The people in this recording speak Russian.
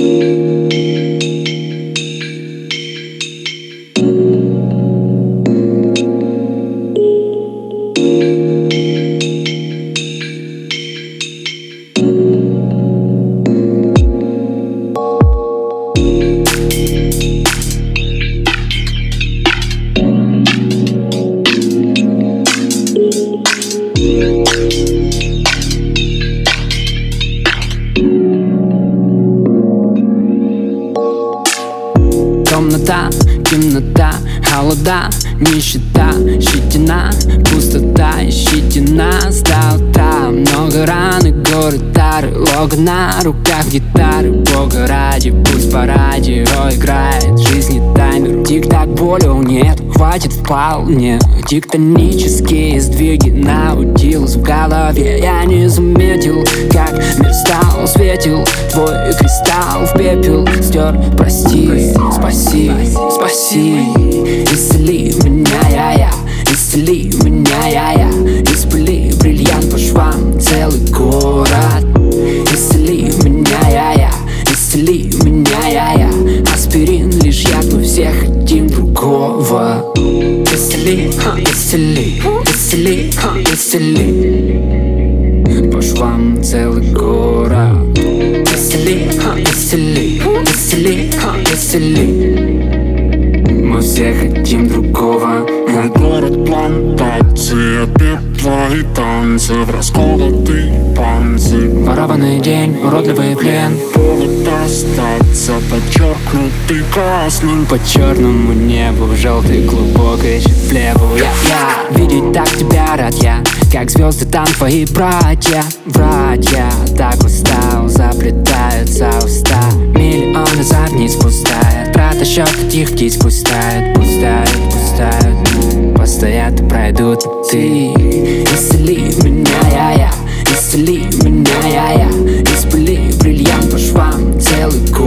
Темнота, темнота, холода, нищета, щетина, пустота, ищите нас до утра. Много ран и горы тары, лого на руках гитары. Бога ради, пусть по радио играет жизни таймер. Тик-так, болю нет, хватит вполне. Тектонические сдвиги наудилус в голове. Я не заметил, как мир стал светил. Твой кристалл в пепел стер, прости, спаси, спаси. Исцели меня, я, исцели меня, я. Испыли бриллиант по швам целый город. Исцели меня, я, исцели меня, я. Аспирин лишь яд, мы все хотим другого. Исцели, исцели, исцели, исцели. По швам целый город. Исцели, исцели, исцели, исцели. Мы все хотим другого. Мой город плантации, пепла и танцы в расколотый панцирь. Ворованный день, уродливый плен. Повод остаться подчеркнутый красным. По черному небу, в желтой глубокой плеву. Я видеть так тебя рад я, как звезды там твои братья. Братья, так устал, заплетаются уста. Миллионы за вниз пустая. Трата счета тих птиц пустает, пустает, пустает. Постоят и пройдут ты. Исцели меня, я, исцели меня, я. Испыли бриллиант по швам целый год.